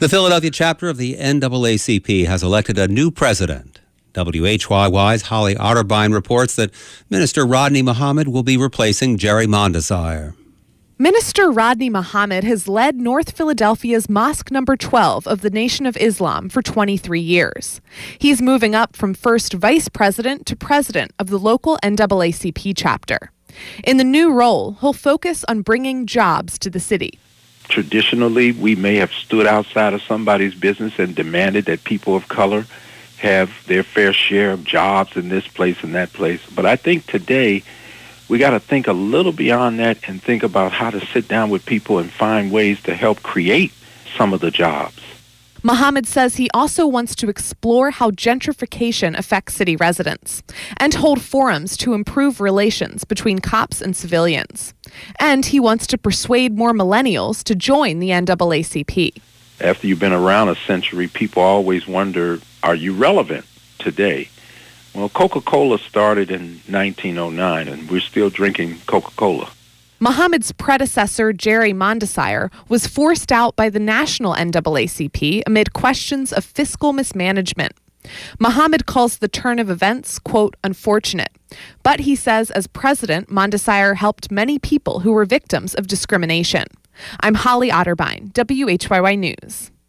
The Philadelphia chapter of the NAACP has elected a new president. WHYY's Holly Otterbein reports that Minister Rodney Muhammad will be replacing Jerry Mondesire. Minister Rodney Muhammad has led North Philadelphia's Mosque No. 12 of the Nation of Islam for 23 years. He's moving up from first vice president to president of the local NAACP chapter. In the new role, he'll focus on bringing jobs to the city. Traditionally, we may have stood outside of somebody's business and demanded that people of color have their fair share of jobs in this place and that place. But I think today, we got to think a little beyond that and think about how to sit down with people and find ways to help create some of the jobs. Muhammad says he also wants to explore how gentrification affects city residents and hold forums to improve relations between cops and civilians. And he wants to persuade more millennials to join the NAACP. After you've been around a century, people always wonder, are you relevant today? Well, Coca-Cola started in 1909, and we're still drinking Coca-Cola. Muhammad's predecessor, Jerry Mondesire, was forced out by the national NAACP amid questions of fiscal mismanagement. Muhammad calls the turn of events, quote, unfortunate. But he says as president, Mondesire helped many people who were victims of discrimination. I'm Holly Otterbein, WHYY News.